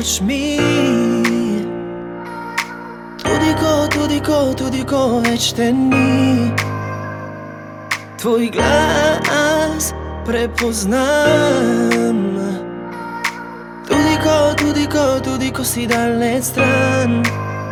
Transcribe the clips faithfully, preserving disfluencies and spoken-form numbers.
očmi. Tudi ko, tudi ko, tudi ko več te ni. Tvoj glas prepoznam. Tudi ko, tudi ko, tudi ko si daleč stran.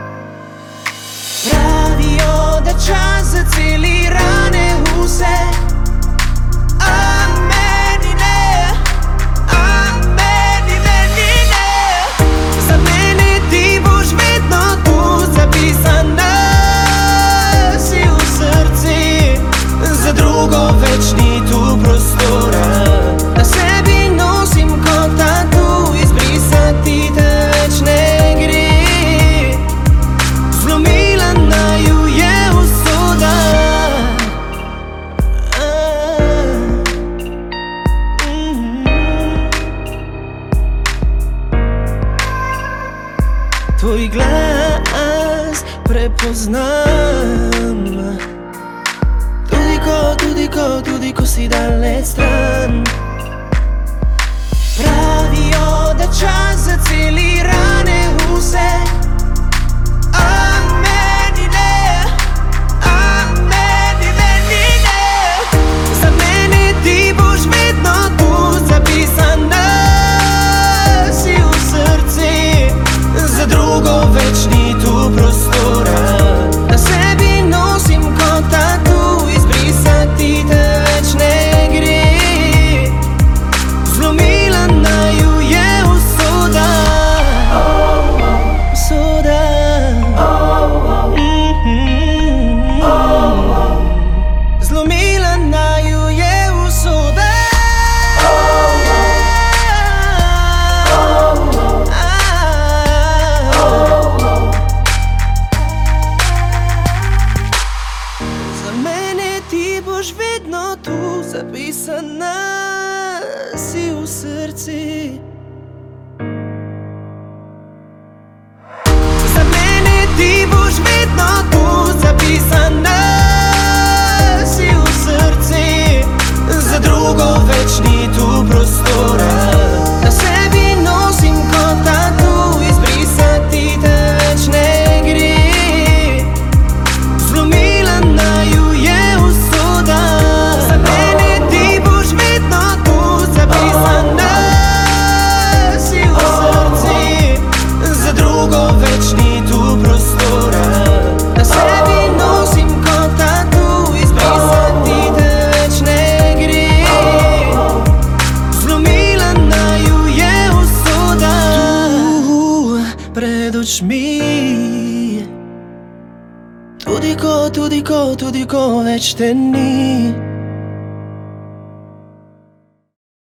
Pravijo, da čas zaceli rane vse, a meni ne, a meni, meni ne. Za mene ti boš vedno tu zapisana, si v srci, za drugo več ni tu prostora. Na sebi nosim kot tatu, izbrisati te več ne gre. Zlomila naju je usoda. Tvoj glas prepoznam. Tudi ko, tudi ko, tudi ko si daleč stran. Pravijo, da čas zaceli rane vse, a meni ne, a meni, meni ne. Za mene ti boš vedno tu zapisana, si v srci, za drugo več ni tu prostora. Na sebi nosim kot tatu, izbrisati te več ne gre. Zlomila naju je usoda. Usoda. Mm-hmm. Zlomila naju je usoda. Za mene ti boš vedno tu zapisana, si v srci. Za mene ti boš vedno tu zapisana, si v srci, za drugo več ni tu prostora. Na sebi nosim kot tatu, izbrisati te več ne gre. Zlomila naju je usoda. Za mene ti boš vedno tu zapisana, si v srci, za drugo več ni tu prostora. Na sebi nosim kot tatu, izbrisati te več ne gre. Zlomila naju je usoda. Tu pred očmi. Tudi ko, tudi ko, tudi ko več te ni.